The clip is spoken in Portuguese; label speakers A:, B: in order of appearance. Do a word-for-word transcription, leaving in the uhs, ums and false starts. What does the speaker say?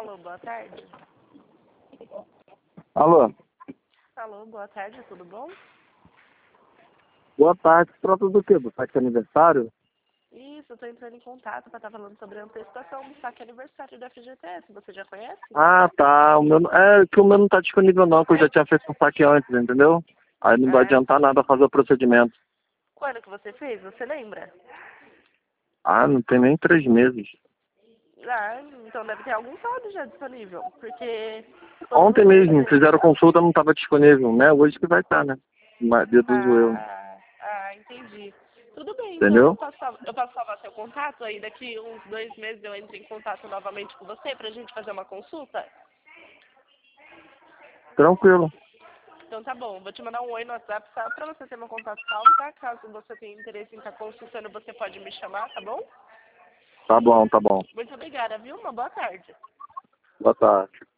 A: Alô, boa tarde.
B: Alô,
A: Alô, boa tarde, tudo bom?
B: boa tarde. Se trata do quê? Do saque aniversário?
A: Isso, eu tô entrando em contato para estar falando sobre a antecipação do saque aniversário da F G T S. Você já conhece?
B: Ah, tá. O meu, não- é que o meu não tá disponível não, porque eu já tinha feito um saque antes, entendeu? Aí não vai
A: Ah,
B: adiantar nada fazer o procedimento.
A: quando que você fez? Você lembra?
B: Ah, não tem nem três meses.
A: Ah, então deve ter algum saldo já disponível, porque todos
B: Ontem
A: os meses...
B: mesmo, fizeram consulta, não estava disponível, né? Hoje que vai estar, né? Mas deduzo eu,
A: Ah, ah, entendi. Tudo bem, então eu
B: entendeu?
A: posso, sal- eu posso salvar seu contato, aí daqui uns dois meses eu entro em contato novamente com você pra gente fazer uma consulta?
B: Tranquilo.
A: Então tá bom, vou te mandar um oi no WhatsApp só pra você ter meu contato salvo, tá? Caso você tenha interesse em estar consultando, você pode me chamar, tá bom?
B: Tá bom, tá bom.
A: Muito obrigada, viu? Uma boa tarde.
B: Boa tarde.